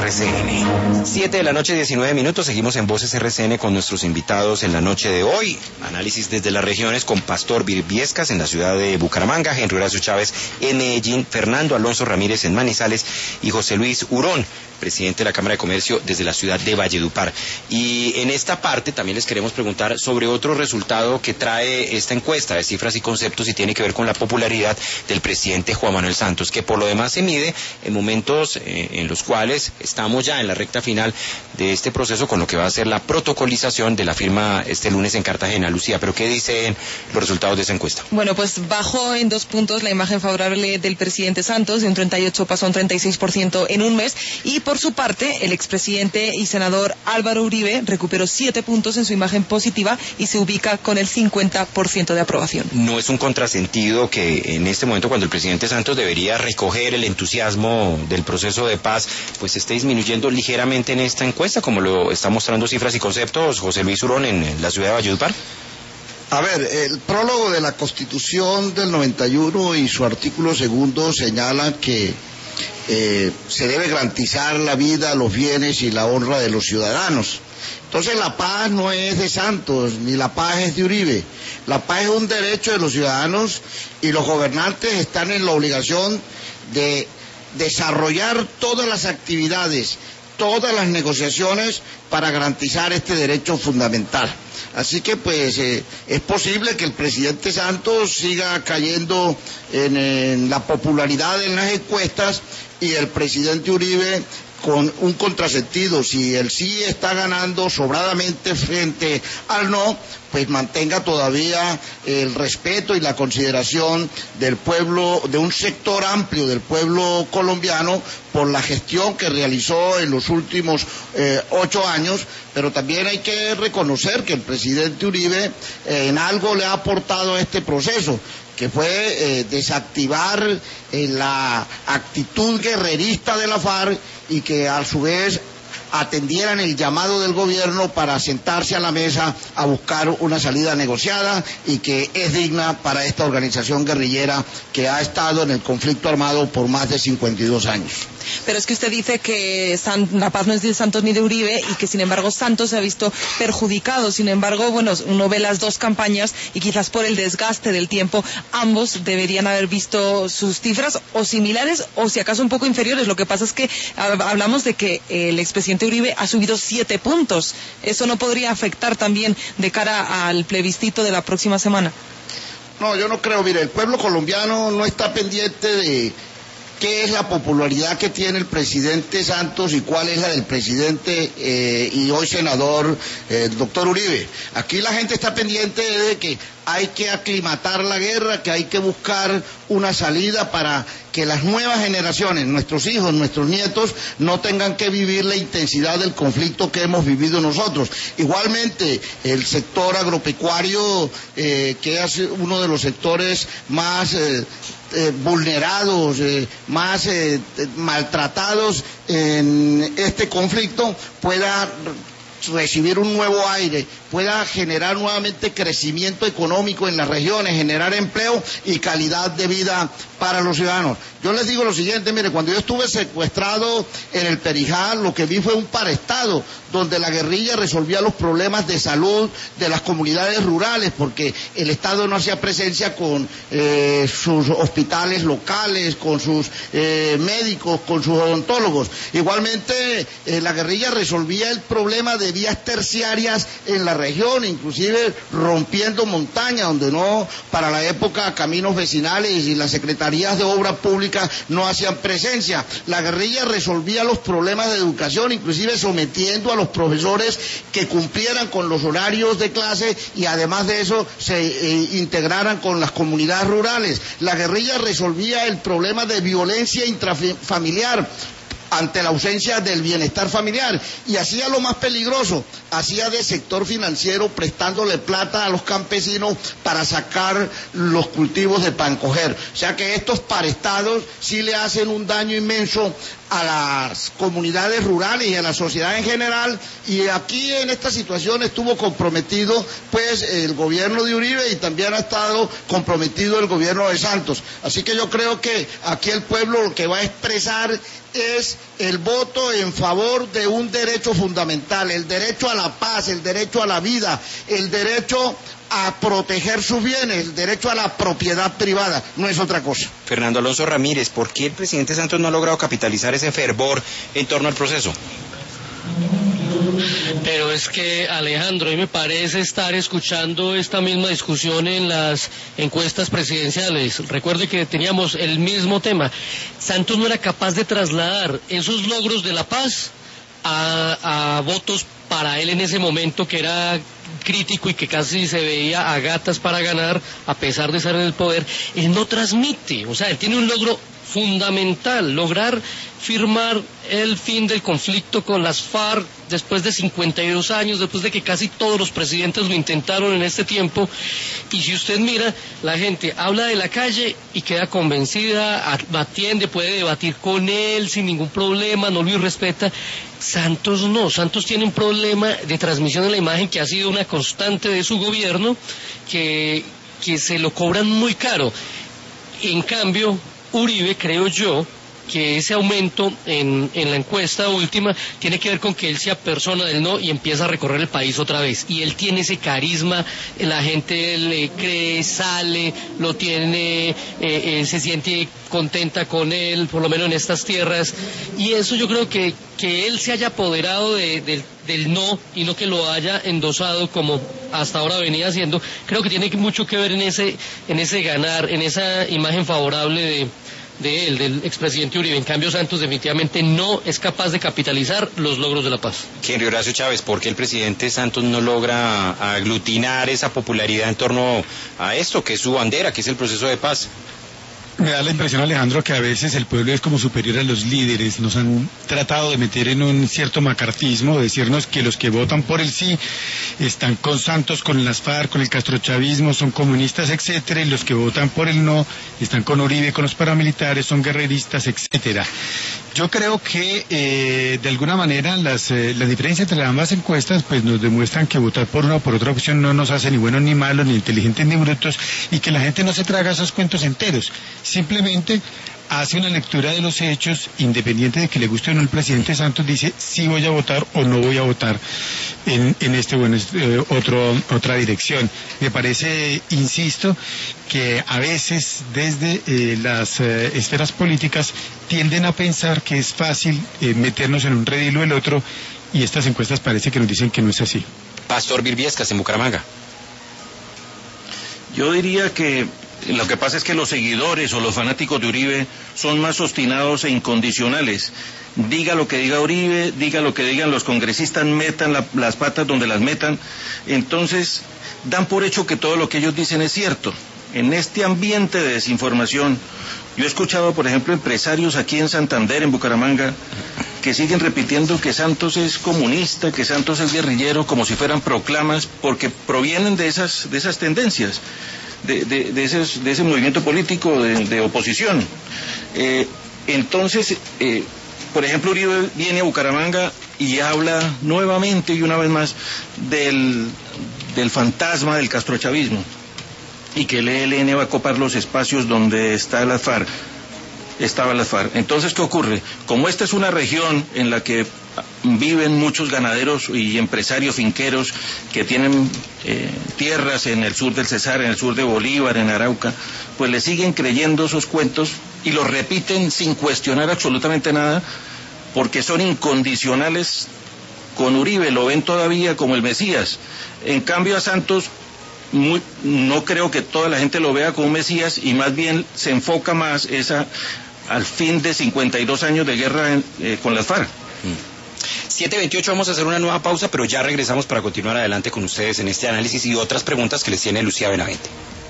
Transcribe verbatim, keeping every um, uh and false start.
R C N. Siete de la noche, diecinueve minutos. Seguimos en Voces R C N con nuestros invitados en la noche de hoy. Análisis desde las regiones con Pastor Virbiescas en la ciudad de Bucaramanga, Henry Horacio Chávez en Medellín, Fernando Alonso Ramírez en Manizales y José Luis Hurón, presidente de la Cámara de Comercio desde la ciudad de Valledupar. Y en esta parte también les queremos preguntar sobre otro resultado que trae esta encuesta de cifras y conceptos y tiene que ver con la popularidad del presidente Juan Manuel Santos, que por lo demás se mide en momentos eh, en los cuales estamos ya en la recta final de este proceso con lo que va a ser la protocolización de la firma este lunes en Cartagena. Lucía, ¿pero qué dicen los resultados de esa encuesta? Bueno, pues bajó en dos puntos la imagen favorable del presidente Santos, de un treinta y ocho pasó a un treinta y seis por ciento en un mes, y por su parte, el expresidente y senador Álvaro Uribe recuperó siete puntos en su imagen positiva y se ubica con el cincuenta por ciento de aprobación. ¿No es un contrasentido que en este momento, cuando el presidente Santos debería recoger el entusiasmo del proceso de paz, pues esté disminuyendo ligeramente en esta encuesta, como lo está mostrando cifras y conceptos José Luis Hurón en la ciudad de Valledupar? A ver, el prólogo de la Constitución del noventa y uno y su artículo segundo señala que eh, se debe garantizar la vida, los bienes y la honra de los ciudadanos. Entonces la paz no es de Santos, ni la paz es de Uribe. La paz es un derecho de los ciudadanos y los gobernantes están en la obligación de desarrollar todas las actividades, todas las negociaciones para garantizar este derecho fundamental. Así que pues eh, es posible que el presidente Santos siga cayendo en, en la popularidad en las encuestas y el presidente Uribe con un contrasentido. Si el sí está ganando sobradamente frente al no, pues mantenga todavía el respeto y la consideración del pueblo, de un sector amplio del pueblo colombiano por la gestión que realizó en los últimos eh, ocho años, pero también hay que reconocer que el presidente Uribe eh, en algo le ha aportado a este proceso, que fue eh, desactivar eh, la actitud guerrerista de la FARC y que a su vez atendieran el llamado del gobierno para sentarse a la mesa a buscar una salida negociada y que es digna para esta organización guerrillera que ha estado en el conflicto armado por más de cincuenta y dos años. Pero es que usted dice que San, la paz no es de Santos ni de Uribe y que sin embargo Santos se ha visto perjudicado. Sin embargo, bueno, uno ve las dos campañas y quizás por el desgaste del tiempo ambos deberían haber visto sus cifras o similares o si acaso un poco inferiores. Lo que pasa es que hablamos de que el expresidente Uribe ha subido siete puntos. ¿Eso no podría afectar también de cara al plebiscito de la próxima semana? No, yo no creo. Mire, el pueblo colombiano no está pendiente de qué es la popularidad que tiene el presidente Santos y cuál es la del presidente eh, y hoy senador, eh, el doctor Uribe. Aquí la gente está pendiente de que hay que aclimatar la guerra, que hay que buscar una salida para que las nuevas generaciones, nuestros hijos, nuestros nietos, no tengan que vivir la intensidad del conflicto que hemos vivido nosotros. Igualmente, el sector agropecuario, eh, que es uno de los sectores más eh, eh, vulnerados, eh, más eh, maltratados en este conflicto, pueda recibir un nuevo aire, pueda generar nuevamente crecimiento económico en las regiones, generar empleo y calidad de vida para los ciudadanos. Yo les digo lo siguiente, mire, cuando yo estuve secuestrado en el Perijá, lo que vi fue un paraestado, donde la guerrilla resolvía los problemas de salud de las comunidades rurales, porque el Estado no hacía presencia con eh, sus hospitales locales, con sus eh, médicos, con sus odontólogos. Igualmente, eh, la guerrilla resolvía el problema de vías terciarias en la región, inclusive rompiendo montañas, donde no, para la época, caminos vecinales y las secretarías de obras públicas no hacían presencia. La guerrilla resolvía los problemas de educación, inclusive sometiendo a los profesores que cumplieran con los horarios de clase y además de eso se eh, integraran con las comunidades rurales. La guerrilla resolvía el problema de violencia intrafamiliar ante la ausencia del bienestar familiar, y hacía lo más peligroso, hacía de sector financiero prestándole plata a los campesinos para sacar los cultivos de pan coger. O sea que estos parestados sí le hacen un daño inmenso a las comunidades rurales y a la sociedad en general, y aquí en esta situación estuvo comprometido pues el gobierno de Uribe y también ha estado comprometido el gobierno de Santos. Así que yo creo que aquí el pueblo lo que va a expresar es el voto en favor de un derecho fundamental, el derecho a la paz, el derecho a la vida, el derecho a proteger sus bienes, el derecho a la propiedad privada, no es otra cosa. Fernando Alonso Ramírez, ¿por qué el presidente Santos no ha logrado capitalizar ese fervor en torno al proceso? Pero es que, Alejandro, a mí me parece estar escuchando esta misma discusión en las encuestas presidenciales. Recuerde que teníamos el mismo tema. Santos no era capaz de trasladar esos logros de la paz a, a votos para él en ese momento, que era crítico y que casi se veía a gatas para ganar, a pesar de estar en el poder. Él no transmite, o sea, él tiene un logro fundamental, lograr firmar el fin del conflicto con las FARC después de cincuenta y dos años, después de que casi todos los presidentes lo intentaron en este tiempo. Y si usted mira, la gente habla de la calle y queda convencida, atiende, puede debatir con él sin ningún problema, no lo irrespeta. Santos no, Santos tiene un problema de transmisión de la imagen que ha sido una constante de su gobierno, que, que se lo cobran muy caro. En cambio, Uribe, creo yo, que ese aumento en, en la encuesta última tiene que ver con que él se apersona del no y empieza a recorrer el país otra vez. Y él tiene ese carisma, la gente le cree, sale, lo tiene, eh, eh, se siente contenta con él, por lo menos en estas tierras. Y eso yo creo que, que él se haya apoderado de, de, del no y no que lo haya endosado como hasta ahora venía haciendo, creo que tiene mucho que ver en ese, en ese ganar, en esa imagen favorable de de él, del expresidente Uribe. En cambio, Santos definitivamente no es capaz de capitalizar los logros de la paz. Henry Horacio Chávez, ¿por qué el presidente Santos no logra aglutinar esa popularidad en torno a esto, que es su bandera, que es el proceso de paz? Me da la impresión, Alejandro, que a veces el pueblo es como superior a los líderes. Nos han tratado de meter en un cierto macartismo, decirnos que los que votan por el sí están con Santos, con las FARC, con el castrochavismo, son comunistas, etcétera, y los que votan por el no están con Uribe, con los paramilitares, son guerreristas, etcétera. Yo creo que eh, de alguna manera las, eh, las diferencias entre ambas encuestas pues nos demuestran que votar por una o por otra opción no nos hace ni buenos ni malos, ni inteligentes ni brutos, y que la gente no se traga esos cuentos enteros. Simplemente hace una lectura de los hechos, independiente de que le guste o no el presidente Santos, dice si voy a votar o no voy a votar en, en este bueno eh, otro otra dirección. Me parece, insisto, que a veces desde eh, las eh, esferas políticas tienden a pensar que es fácil eh, meternos en un redil o el otro, y estas encuestas parece que nos dicen que no es así. Pastor Virbiescas, en Bucaramanga. Yo diría que lo que pasa es que los seguidores o los fanáticos de Uribe son más obstinados e incondicionales. Diga lo que diga Uribe, diga lo que digan los congresistas, metan la, las patas donde las metan, entonces dan por hecho que todo lo que ellos dicen es cierto. En este ambiente de desinformación, yo he escuchado, por ejemplo, empresarios aquí en Santander, en Bucaramanga, que siguen repitiendo que Santos es comunista, que Santos es guerrillero, como si fueran proclamas, porque provienen de esas, de esas tendencias. De, de, de, ese, de ese movimiento político de, de oposición. Eh, entonces, eh, por ejemplo, Uribe viene a Bucaramanga y habla nuevamente y una vez más del, del fantasma del castrochavismo y que el E L N va a copar los espacios donde está la FARC. Estaba la FARC. Entonces, ¿qué ocurre? Como esta es una región en la que viven muchos ganaderos y empresarios finqueros que tienen eh, tierras en el sur del Cesar, en el sur de Bolívar, en Arauca, pues le siguen creyendo esos cuentos y los repiten sin cuestionar absolutamente nada, porque son incondicionales con Uribe, lo ven todavía como el Mesías. En cambio a Santos muy, no creo que toda la gente lo vea como un Mesías, y más bien se enfoca más esa al fin de cincuenta y dos años de guerra en, eh, con las FARC. siete veintiocho, vamos a hacer una nueva pausa, pero ya regresamos para continuar adelante con ustedes en este análisis y otras preguntas que les tiene Lucía Benavente.